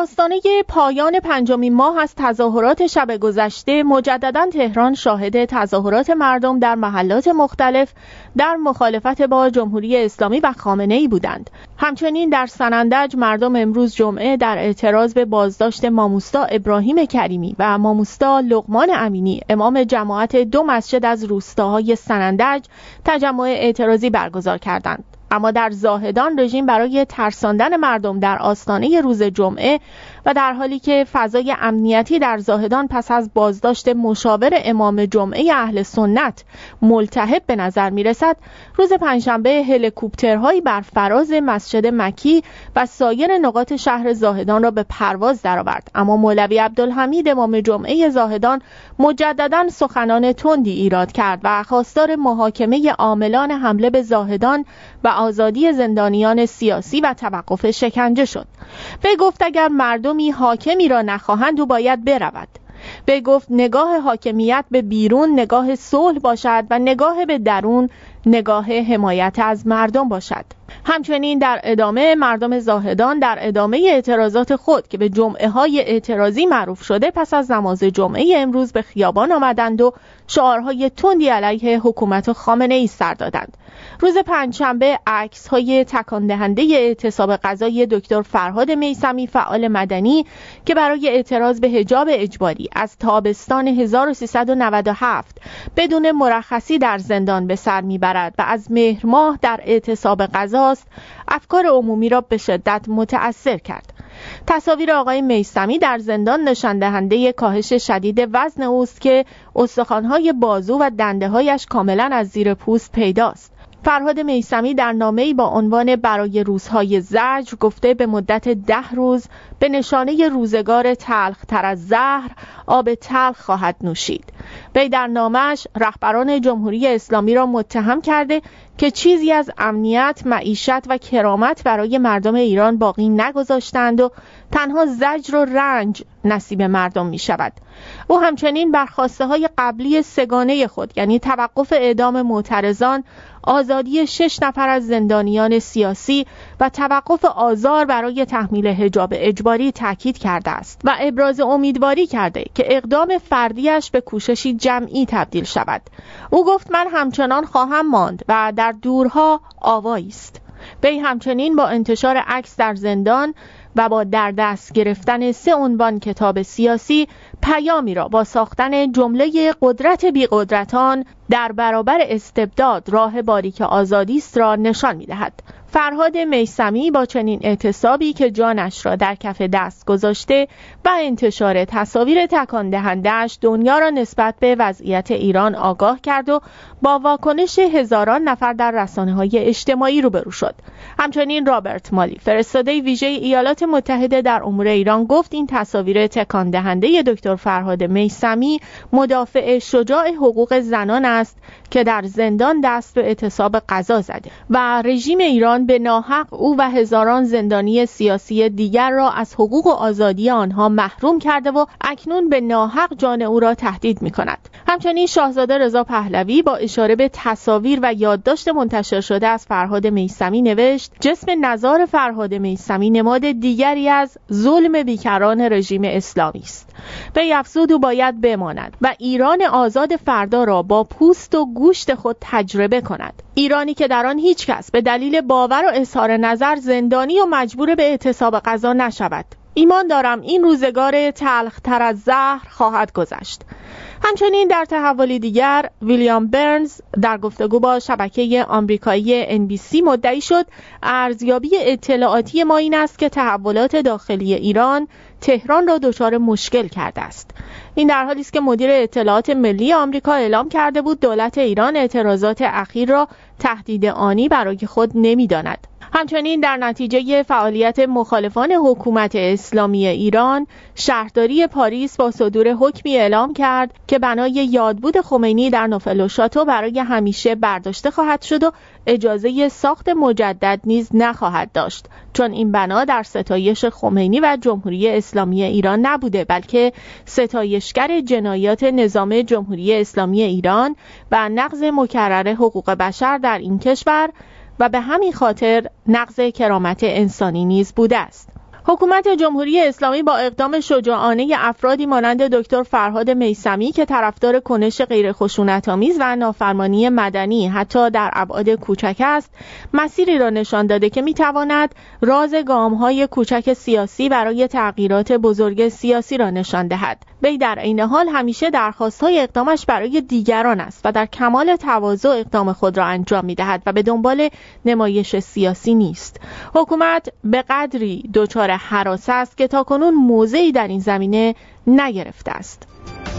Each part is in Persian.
آستانه پایان 5 ماه از تظاهرات شب گذشته، مجدداً تهران شاهد تظاهرات مردم در محلات مختلف در مخالفت با جمهوری اسلامی و خامنه‌ای بودند. همچنین در سنندج مردم امروز جمعه در اعتراض به بازداشت ماموستا ابراهیم کریمی و ماموستا لقمان امینی امام جماعت 2 مسجد از روستاهای سنندج تجمع اعتراضی برگزار کردند. اما در زاهدان رژیم برای ترساندن مردم در آستانه روز جمعه و در حالی که فضای امنیتی در زاهدان پس از بازداشت مشاور امام جمعه اهل سنت ملتهب به نظر می رسد، روز پنجشنبه هلیکوپترهایی بر فراز مسجد مکی و سایر نقاط شهر زاهدان را به پرواز درآورد. اما مولوی عبدالحمید امام جمعه زاهدان مجدداً سخنان تندی ایراد کرد و خواستار محاکمه عاملان حمله به زاهدان و آزادی زندانیان سیاسی و توقف شکنجه شد. وی گفت اگر مردمی حاکمی را نخواهند او باید برود. وی گفت نگاه حاکمیت به بیرون نگاه صلح باشد و نگاه به درون نگاه حمایت از مردم باشد. همچنین در ادامه مردم زاهدان در ادامه اعتراضات خود که به جمعه های اعتراضی معروف شده پس از نماز جمعه امروز به خیابان آمدند و شعارهای تندی علیه حکومت خامنه‌ای سر دادند. روز پنجشنبه عکس‌های تکان دهنده اعتصاب غذای دکتر فرهاد میثمی فعال مدنی که برای اعتراض به حجاب اجباری از تابستان 1397 بدون مرخصی در زندان به سر میبرد و از مهر ماه در اعتصاب غذاست، افکار عمومی را به شدت متأثر کرد. تصاویر آقای میثمی در زندان نشان دهنده کاهش شدید وزن اوست که استخوان‌های بازو و دنده‌هایش کاملا از زیر پوست پیداست. فرهاد میثمی در نامه‌ای با عنوان برای روزهای زجر گفته به مدت 10 روز به نشانه روزگار تلخ تر از زهر آب تلخ خواهد نوشید. وی در نامه‌اش رهبران جمهوری اسلامی را متهم کرده که چیزی از امنیت، معیشت و کرامت برای مردم ایران باقی نگذاشتند و تنها زجر و رنج نصیب مردم می شود. او همچنین بر خواسته‌های قبلی سگانه خود یعنی توقف اعدام معترضان، آزادی 6 نفر از زندانیان سیاسی و توقف آزار برای تحمیل حجاب اجباری تاکید کرده است و ابراز امیدواری کرده که اقدام فردیش به کوششی جمعی تبدیل شود. او گفت من همچنان خواهم ماند و در دورها آوایی است. وی همچنین با انتشار عکس در زندان و با در دست گرفتن 3 عنوان کتاب سیاسی پیامی را با ساختن جمله قدرت بی قدرتان در برابر استبداد راه باریک آزادی است را نشان می‌دهد. فرهاد میثمی با چنین اعتصابی که جانش را در کف دست گذاشته و انتشار تصاویر تکان دهنده‌اش دنیا را نسبت به وضعیت ایران آگاه کرد و با واکنش هزاران نفر در رسانه‌های اجتماعی روبرو شد. همچنین رابرت مالی فرستاده ویژه ایالات متحده در امور ایران گفت این تصاویر تکان دهنده دکتر فرهاد میثمی مدافع شجاع حقوق زنان است که در زندان دست به اعتصاب غذا زده و رژیم ایران به ناحق او و هزاران زندانی سیاسی دیگر را از حقوق و آزادی آنها محروم کرده و اکنون به ناحق جان او را تهدید می‌کند. همچنین شاهزاده رضا پهلوی با اشاره به تصاویر و یادداشت منتشر شده از فرهاد میثمی نوشت جسم نزار فرهاد میثمی نماد دیگری از ظلم بیکران رژیم اسلامی است. وی افزود او باید بماند و ایران آزاد فردا را با پوست و گوشت خود تجربه کند. ایرانی که در آن هیچ کس به دلیل باور و اظهار نظر زندانی و مجبور به اعتصاب غذا نشود. ایمان دارم این روزگار تلخ تر از زهر خواهد گذشت. همچنین در تحولی دیگر ویلیام برنز در گفتگو با شبکه آمریکایی NBC مدعی شد ارزیابی اطلاعاتی ما این است که تحولات داخلی ایران تهران را دچار مشکل کرده است. این در حالی است که مدیر اطلاعات ملی آمریکا اعلام کرده بود دولت ایران اعتراضات اخیر را تهدید آنی برای خود نمی‌داند. همچنین در نتیجه فعالیت مخالفان حکومت اسلامی ایران، شهرداری پاریس با صدور حکمی اعلام کرد که بنای یادبود خمینی در نوفل شاتو برای همیشه برداشته خواهد شد و اجازه ساخت مجدد نیز نخواهد داشت، چون این بنا در ستایش خمینی و جمهوری اسلامی ایران نبوده بلکه ستایشگر جنایات نظام جمهوری اسلامی ایران و نقض مکرر حقوق بشر در این کشور و به همین خاطر نقض کرامت انسانی نیز بوده است. حکومت جمهوری اسلامی با اقدام شجاعانه افرادی مانند دکتر فرهاد میثمی که طرفدار کنش غیر خشونت‌آمیز و نافرمانی مدنی حتی در ابعاد کوچک است، مسیری را نشان داده که می‌تواند راز گام‌های کوچک سیاسی برای تغییرات بزرگ سیاسی را نشان دهد. وی در عین حال همیشه درخواست‌های اقدامش برای دیگران است و در کمال تواضع اقدام خود را انجام می‌دهد و به دنبال نمایش سیاسی نیست. حکومت به قدری دچار هراس است که تاکنون موضعی در این زمینه نگرفته است.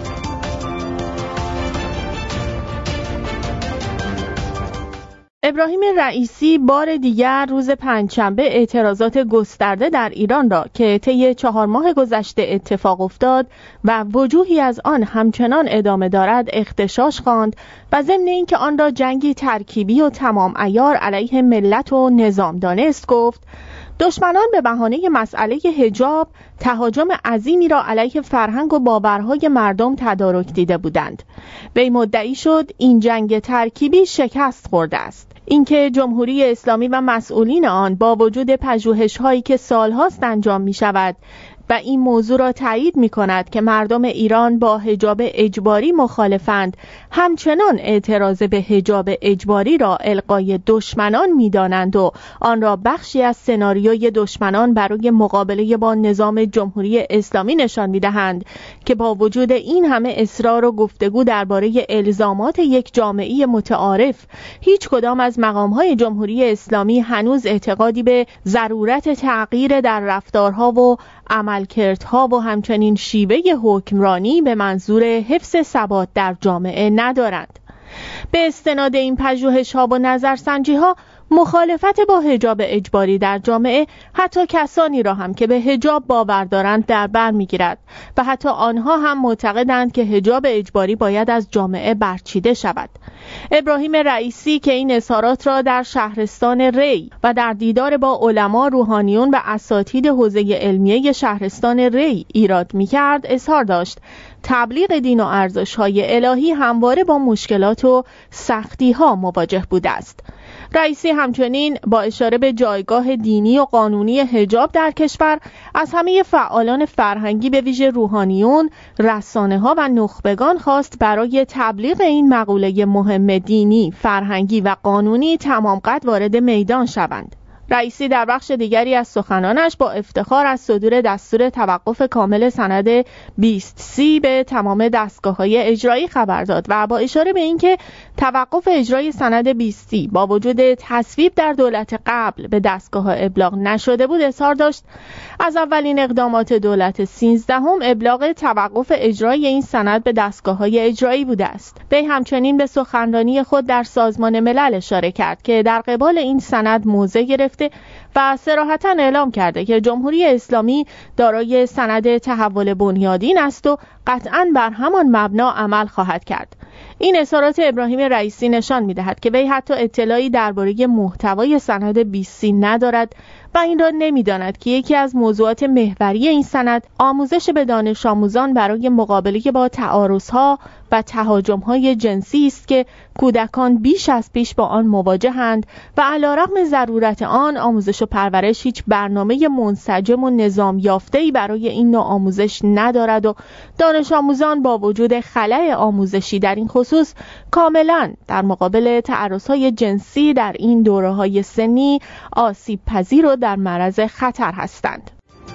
ابراهیم رئیسی بار دیگر روز پنجشنبه اعتراضات گسترده در ایران را که طی 4 ماه گذشته اتفاق افتاد و وجوهی از آن همچنان ادامه دارد اغتشاش خواند و ضمن اینکه آن را جنگی ترکیبی و تمام عیار علیه ملت و نظام دانست گفت دشمنان به بهانه مسئله حجاب تهاجم عظیمی را علیه فرهنگ و باورهای مردم تدارک دیده بودند. وی مدعی شد این جنگ ترکیبی شکست خورده است. اینکه جمهوری اسلامی و مسئولین آن با وجود پژوهش‌هایی که سال‌هاست انجام می‌شود و این موضوع را تایید می‌کند که مردم ایران با حجاب اجباری مخالفند، همچنان اعتراض به حجاب اجباری را القای دشمنان می‌دانند و آن را بخشی از سناریوی دشمنان برای مقابله با نظام جمهوری اسلامی نشان می‌دهند که با وجود این همه اصرار و گفتگو درباره الزامات یک جامعه متعارف، هیچ کدام از مقام‌های جمهوری اسلامی هنوز اعتقادی به ضرورت تغییر در رفتارها و عملکردها و همچنین شیوه حکمرانی به منظور حفظ ثبات در جامعه ندارند. به استناد این پژوهش‌ها و نظرسنجی‌ها، مخالفت با حجاب اجباری در جامعه حتی کسانی را هم که به حجاب باور دارند در بر می‌گیرد و حتی آنها هم معتقدند که حجاب اجباری باید از جامعه برچیده شود. ابراهیم رئیسی که این اظهارات را در شهرستان ری و در دیدار با علما، روحانیون و اساتید حوزه علمیه شهرستان ری ایراد می‌کرد، اظهار داشت تبلیغ دین و ارزش‌های الهی همواره با مشکلات و سختی‌ها مواجه بوده است. رئیسی همچنین با اشاره به جایگاه دینی و قانونی حجاب در کشور از همه فعالان فرهنگی به ویژه روحانیون، رسانه‌ها و نخبگان خواست برای تبلیغ این مقوله مهم دینی، فرهنگی و قانونی تمام قد وارد میدان شوند. رئیسی در بخش دیگری از سخنانش با افتخار از صدور دستور توقف کامل سند 20C به تمام دستگاه‌های اجرایی خبر داد و با اشاره به اینکه توقف اجرای سند 20C با وجود تصویب در دولت قبل به دستگاه‌ها ابلاغ نشده بود، اظهار داشت از اولین اقدامات دولت 13 ابلاغ توقف اجرای این سند به دستگاه‌های اجرایی بوده است. وی همچنین به سخنرانی خود در سازمان ملل اشاره کرد که در قبال این سند موضع گرفت و صراحتاً اعلام کرده که جمهوری اسلامی دارای سند تحول بنیادین است و قطعاً بر همان مبنا عمل خواهد کرد. این اظهارات ابراهیم رئیسی نشان می‌دهد که وی حتی اطلاعی درباره محتوای سند 20C ندارد و این را نمی‌داند که یکی از موضوعات محوری این سند آموزش به دانش آموزان برای مقابله با تعارض‌ها و تهاجم‌های جنسی است که کودکان بیش از پیش با آن مواجه‌اند و علی‌رغم ضرورت آن، آموزش و پرورش هیچ برنامه منسجم و نظام یافته‌ای برای این نوع آموزش ندارد و دانش آموزان با وجود خلأ آموزشی در این خصوص کاملاً در مقابل تعرض‌های جنسی در این دوره‌های سنی آسیب پذیر و در معرض خطر هستند.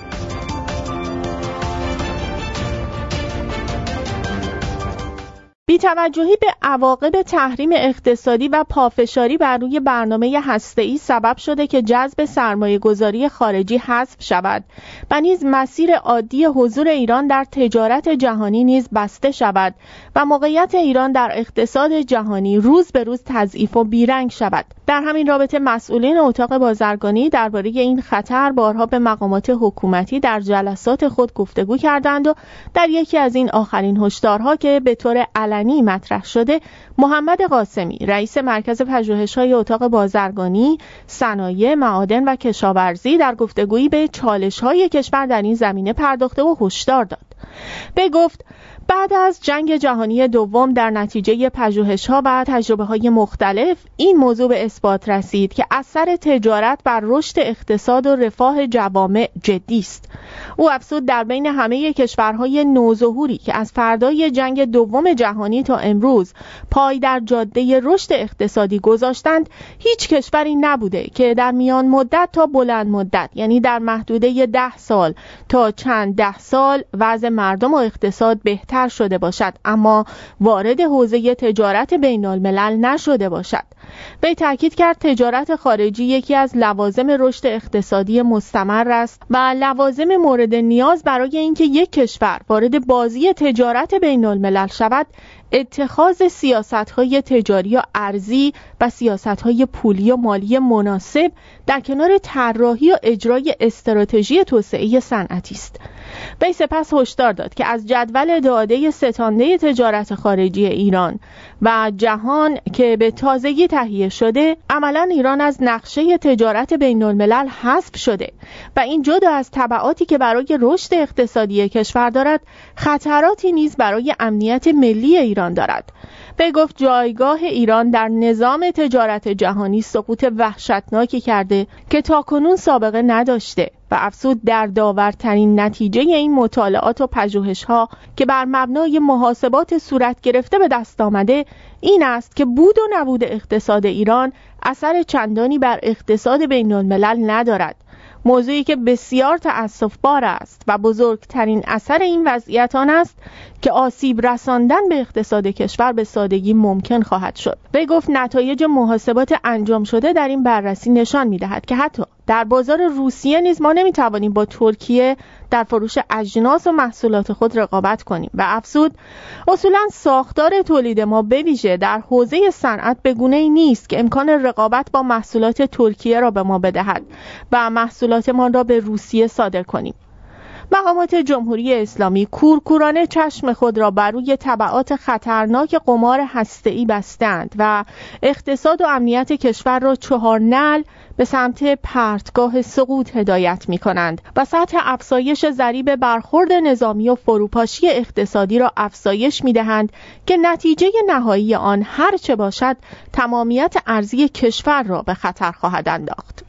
بی‌توجهی به عواقب تحریم اقتصادی و پافشاری بر روی برنامه هسته‌ای سبب شده که جذب سرمایه‌گذاری خارجی حذف شود و نیز مسیر عادی حضور ایران در تجارت جهانی نیز بسته شود و موقعیت ایران در اقتصاد جهانی روز به روز تضعیف و بیرنگ شود. در همین رابطه مسئولین اتاق بازرگانی درباره این خطر بارها به مقامات حکومتی در جلسات خود گفتگو کردند و در یکی از این آخرین هشدارها که به طور علنی مطرح شده، محمد قاسمی رئیس مرکز پژوهش‌های اتاق بازرگانی، صنایع، معادن و کشاورزی در گفتگویی به چالش‌های کشور در این زمینه پرداخته و هشدار داد. گفت بعد از جنگ جهانی دوم در نتیجه پژوهش‌ها و تجربه‌های مختلف این موضوع به اثبات رسید که اثر تجارت بر رشد اقتصاد و رفاه جوامع جدی است. او افزود در بین همه کشورهای نوظهوری که از فردای جنگ دوم جهانی تا امروز پای در جاده رشد اقتصادی گذاشتند، هیچ کشوری نبوده که در میان مدت تا بلند مدت، یعنی در محدوده 10 سال تا چند ده سال، وضع مردم و اقتصاد بهتر شده باشد اما وارد حوزه تجارت بین الملل نشده باشد. وی تاکید کرد تجارت خارجی یکی از لوازم رشد اقتصادی مستمر است و لوازم مورد نیاز برای اینکه یک کشور وارد بازی تجارت بین الملل شود اتخاذ سیاست‌های تجاری و ارزی و سیاست‌های پولی و مالی مناسب در کنار طراحی و اجرای استراتژی توسعه صنعتی است. وی سپس هشدار داد که از جدول داده ستانده تجارت خارجی ایران و جهان که به تازگی تهیه شده، عملاً ایران از نقشه تجارت بین الملل حذف شده و این جدا از تبعاتی که برای رشد اقتصادی کشور دارد، خطراتی نیز برای امنیت ملی ایران دارد. وی گفت جایگاه ایران در نظام تجارت جهانی سقوط وحشتناکی کرده که تاکنون سابقه نداشته و افزود در داورترین نتیجه این مطالعات و پژوهش‌ها که بر مبنای محاسبات صورت گرفته به دست آمده این است که بود و نبود اقتصاد ایران اثر چندانی بر اقتصاد بین الملل ندارد، موضوعی که بسیار تأسف‌بار است و بزرگترین اثر این وضعیت آن است که آسیب رساندن به اقتصاد کشور به سادگی ممکن خواهد شد. وی گفت نتایج محاسبات انجام شده در این بررسی نشان می‌دهد که حتی در بازار روسیه نیز ما نمی‌توانیم با ترکیه در فروش اجناس و محصولات خود رقابت کنیم و افزود اصولاً ساختار تولید ما به ویژه در حوزه صنعت به گونه‌ای نیست که امکان رقابت با محصولات ترکیه را به ما بدهد و محصولاتمان را به روسیه صادر کنیم. مقامات جمهوری اسلامی کورکورانه چشم خود را بر روی تبعات خطرناک قمار هسته‌ای بستند و اقتصاد و امنیت کشور را 4 نعل به سمت پرتگاه سقوط هدایت می‌کنند و سطح افزایش ضریب برخورد نظامی و فروپاشی اقتصادی را افزایش می‌دهند که نتیجه نهایی آن هر چه باشد تمامیت ارزی کشور را به خطر خواهد انداخت.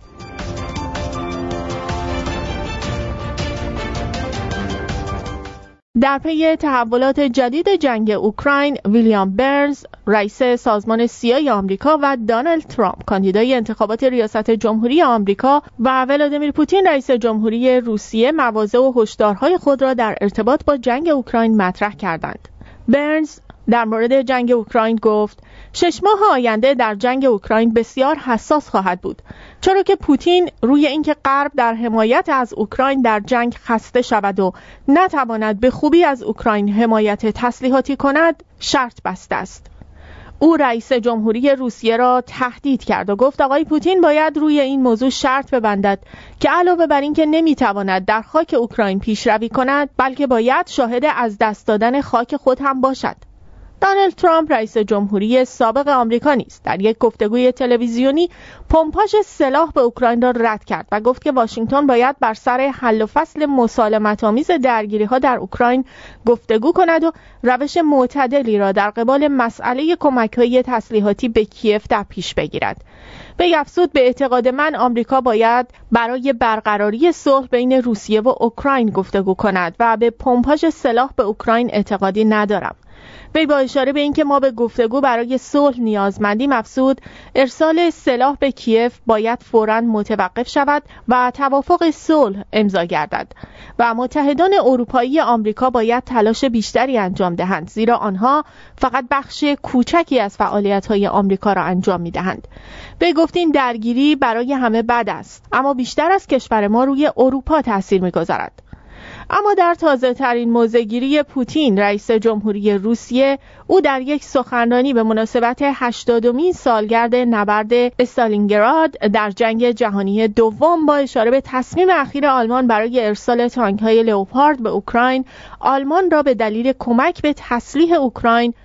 در پی تحولات جدید جنگ اوکراین، ویلیام برنز، رئیس سازمان سیای آمریکا و دونالد ترامپ، کاندیدای انتخابات ریاست جمهوری آمریکا و ولادیمیر پوتین، رئیس جمهوری روسیه، مواضع و هشدارهای خود را در ارتباط با جنگ اوکراین مطرح کردند. برنز در مورد جنگ اوکراین گفت 6 ماه آینده در جنگ اوکراین بسیار حساس خواهد بود، چرا که پوتین روی اینکه غرب در حمایت از اوکراین در جنگ خسته شود و نتواند به خوبی از اوکراین حمایت تسلیحاتی کند شرط بسته است. او رئیس جمهوری روسیه را تهدید کرد و گفت آقای پوتین باید روی این موضوع شرط ببندد که علاوه بر اینکه نمیتواند در خاک اوکراین پیشروی کند، بلکه باید شاهد از دست دادن خاک خود هم باشد. دونالد ترامپ، رئیس جمهوری سابق آمریکا، نیز در یک گفتگوی تلویزیونی پمپاژ سلاح به اوکراین را رد کرد و گفت که واشنگتن باید بر سر حل و فصل مسالمت‌آمیز درگیری‌ها در اوکراین گفتگو کند و روش معتدلی را در قبال مسئله کمک‌های تسلیحاتی به کیف در پیش بگیرد. وی افزود به اعتقاد من آمریکا باید برای برقراری صلح بین روسیه و اوکراین گفتگو کند و به پمپاژ سلاح به اوکراین اعتقادی ندارم. وی با اشاره به اینکه ما به گفتگو برای صلح نیازمندیم افزود ارسال سلاح به کیف باید فوراً متوقف شود و توافق صلح امضا گردد و متحدان اروپایی آمریکا باید تلاش بیشتری انجام دهند، زیرا آنها فقط بخش کوچکی از فعالیت‌های آمریکا را انجام می‌دهند. وی گفت این درگیری برای همه بد است، اما بیشتر از کشور ما روی اروپا تاثیر می‌گذارد. اما در تازه ترین موضع‌گیری پوتین، رئیس جمهوری روسیه، او در یک سخنرانی به مناسبت 80مین سالگرد نبرد استالینگراد در جنگ جهانی دوم با اشاره به تصمیم اخیر آلمان برای ارسال تانک‌های لئوپارد به اوکراین، آلمان را به دلیل کمک به تسلیح اوکراین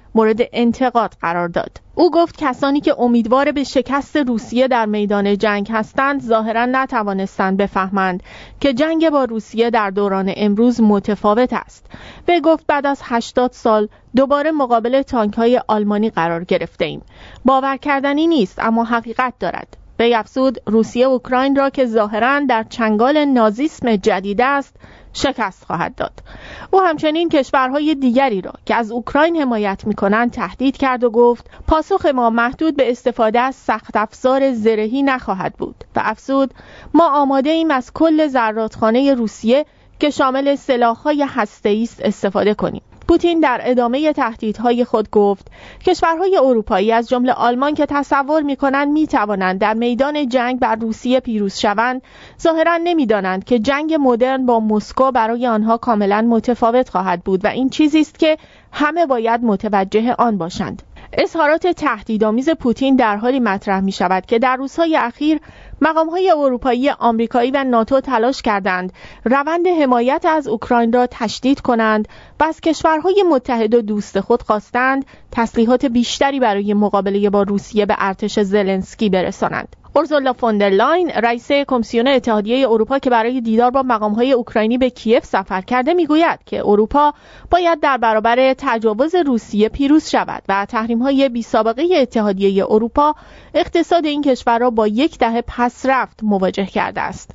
مورد انتقاد قرار داد. او گفت کسانی که امیدوار به شکست روسیه در میدان جنگ هستند ظاهراً نتوانستند بفهمند که جنگ با روسیه در دوران امروز متفاوت است. وی گفت بعد از 80 سال دوباره مقابل تانک‌های آلمانی قرار گرفته‌ایم. باور کردنی نیست اما حقیقت دارد. وی افزود روسیه اوکراین را که ظاهراً در چنگال نازیسم جدید است شکست خواهد داد. او همچنین کشورهای دیگری را که از اوکراین حمایت می‌کنند تهدید کرد و گفت پاسخ ما محدود به استفاده از سخت افزار زرهی نخواهد بود و افزود ما آماده ایم از کل زرادخانه روسیه که شامل سلاح‌های هسته‌ای است استفاده کنیم. پوتین در ادامه تهدیدهای خود گفت کشورهای اروپایی از جمله آلمان که تصور می‌کنند می‌توانند در میدان جنگ بر روسیه پیروز شوند ظاهراً نمی‌دانند که جنگ مدرن با مسکو برای آنها کاملاً متفاوت خواهد بود و این چیزی است که همه باید متوجه آن باشند. اظهارات تهدیدآمیز پوتین در حالی مطرح می شود که در روزهای اخیر مقام‌های اروپایی، آمریکایی و ناتو تلاش کردند روند حمایت از اوکراین را تشدید کنند و از کشورهای متحد و دوست خود خواستند تسلیحات بیشتری برای مقابله با روسیه به ارتش زلنسکی برسانند. اورسولا فون در لاین رئیس کمیسیون اتحادیه اروپا که برای دیدار با مقام‌های اوکراینی به کیف سفر کرده میگوید که اروپا باید در برابر تجاوز روسیه پیروز شود و تحریم‌های بی‌سابقه اتحادیه اروپا اقتصاد این کشور را با 10 دهه پس رفت مواجه کرده است.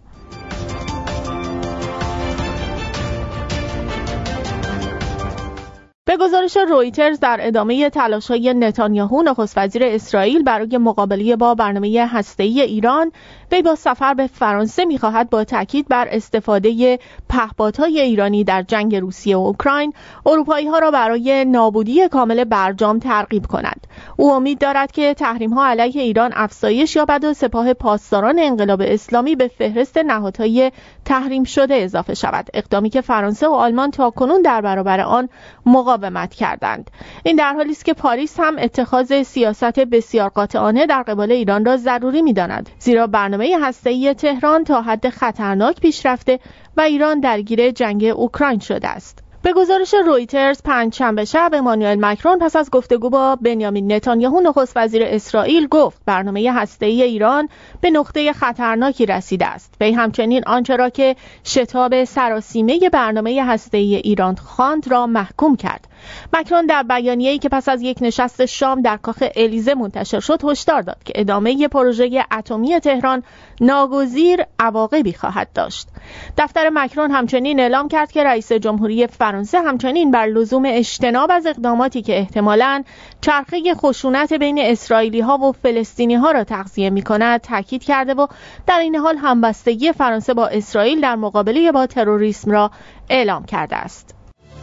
به گزارش رویترز در ادامه تلاش‌های نتانیاهو نخست وزیر اسرائیل برای مقابله با برنامه هسته‌ای ایران، وی با سفر به فرانسه می‌خواهد با تاکید بر استفاده پهپادهای ایرانی در جنگ روسیه و اوکراین، اروپایی‌ها را برای نابودی کامل برجام ترغیب کند. او امید دارد که تحریم‌ها علیه ایران افزایش یابد و سپاه پاسداران انقلاب اسلامی به فهرست نهادهای تحریم شده اضافه شود، اقدامی که فرانسه و آلمان تاکنون در برابر آن مقاومت کردند. این در حالی است که پاریس هم اتخاذ سیاست بسیار قاطعانه در قبال ایران را ضروری می‌داند، زیرا برنامه هسته‌ای تهران تا حد خطرناک پیش رفته و ایران درگیر جنگ اوکراین شده است. به گزارش رویترز پنجشنبه شب امانوئل مکرون پس از گفتگو با بنیامین نتانیاهو نخست وزیر اسرائیل گفت برنامه هسته‌ای ایران به نقطه خطرناکی رسیده است. وی همچنین آنچه را که شتاب سراسیمه برنامه هسته‌ای ایران خواند را محکوم کرد. مکرون در بیانیه‌ای که پس از یک نشست شام در کاخ الیزه منتشر شد هشدار داد که ادامه پروژه اتمی تهران ناگزیر عواقبی خواهد داشت. دفتر مکرون همچنین اعلام کرد که رئیس جمهوری فرانسه همچنین بر لزوم اجتناب از اقداماتی که احتمالاً چرخه خشونت بین اسرائیلی‌ها و فلسطینی‌ها را تغذیه می‌کند تاکید کرده و در این حال همبستگی فرانسه با اسرائیل در مقابله با تروریسم را اعلام کرده است.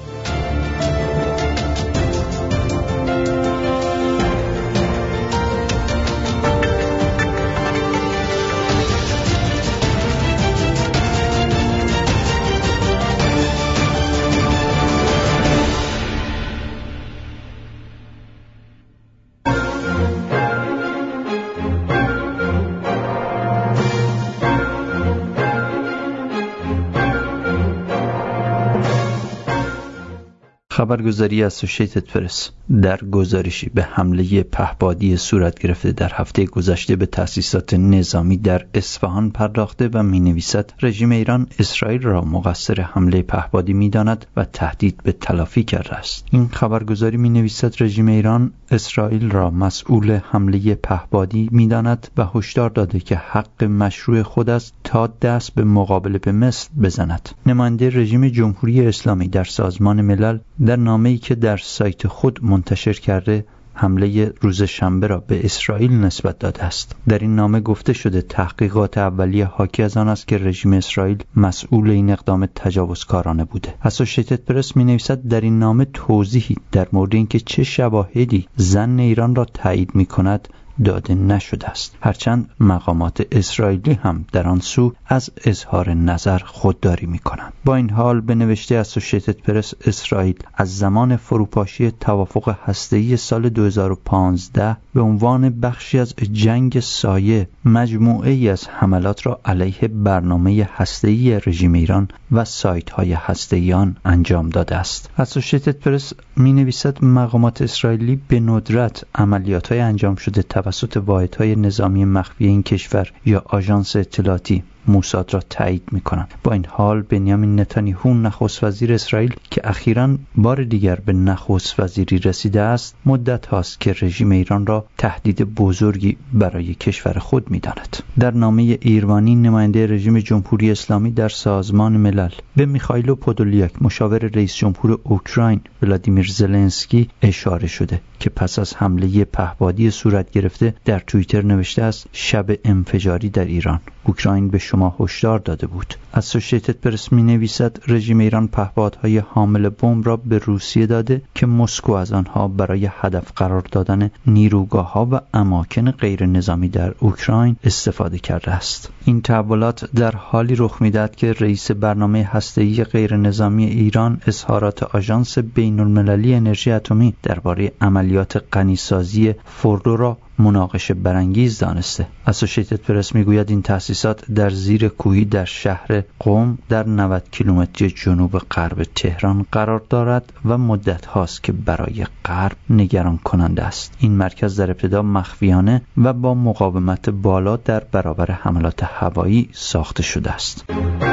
خبرگزاری اسوشیتد پرس در گزارشی به حمله پهپادی صورت گرفته در هفته گذشته به تأسیسات نظامی در اصفهان پرداخته و می‌نویسد رژیم ایران اسرائیل را مقصر حمله پهپادی می‌داند و تهدید به تلافی کرده است. این خبرگزاری می‌نویسد رژیم ایران اسرائیل را مسئول حمله پهپادی می‌داند و هشدار داده که حق مشروع خود است تا دست به مقابله به مصر بزند. نماینده رژیم جمهوری اسلامی در سازمان ملل در نامه‌ای که در سایت خود منتشر کرده حمله روز شنبه را به اسرائیل نسبت داده است. در این نامه گفته شده تحقیقات اولیه حاکی از آن است که رژیم اسرائیل مسئول این اقدام تجاوزکارانه بوده. اسوشیتد پرس می‌نویسد در این نامه توضیحی در مورد اینکه چه شواهدی ظن ایران را تایید می‌کند داده نشده است، هرچند مقامات اسرائیلی هم در آن سو از اظهار نظر خودداری می‌کنند. با این حال به نوشته اسوشیتد پرس، اسرائیل از زمان فروپاشی توافق هسته‌ای سال 2015 به عنوان بخشی از جنگ سایه مجموعه‌ای از حملات را علیه برنامه هسته‌ای رژیم ایران و سایت‌های هسته‌ای آن انجام داده است. اسوشیتد پرس می‌نویسد مقامات اسرائیلی به ندرت عملیات‌های انجام شده توسط واحدهای نظامی مخفی این کشور یا آژانس اطلاعاتی موساد را تایید می‌کنند. با این حال بنیامین نتانیاهو نخست وزیر اسرائیل که اخیراً بار دیگر به نخست وزیری رسیده است، مدت هاست که رژیم ایران را تهدید بزرگی برای کشور خود می‌داند. در نامه ایروانی، نماینده رژیم جمهوری اسلامی در سازمان ملل به میخائیل پودولیاک، مشاور رئیس جمهور اوکراین ولادیمیر زلنسکی، اشاره شده که پس از حمله پهپادی صورت گرفته در توییتر نوشته است: شب انفجاری در ایران، اوکراین به شما هشدار داده بود. اسوشیتد پرس می‌نویسد رژیم ایران پهپادهای حامل بمب را به روسیه داده که مسکو از آنها برای هدف قرار دادن نیروگاه‌ها و اماکن غیر نظامی در اوکراین استفاده کرده است. این تحولات در حالی رخ می‌دهد که رئیس برنامه هسته‌ای غیر نظامی ایران اظهارات آژانس بین‌المللی انرژی اتمی درباره عملیات غنیسازی فوردو را مناقشه برانگیز دانسته. اسوشیتد پرس میگوید این تأسیسات در زیر کوهی در شهر قم در 90 کیلومتری جنوب غرب تهران قرار دارد و مدت هاست که برای غرب نگران کننده است. این مرکز در ابتدا مخفیانه و با مقاومت بالا در برابر حملات هوایی ساخته شده است.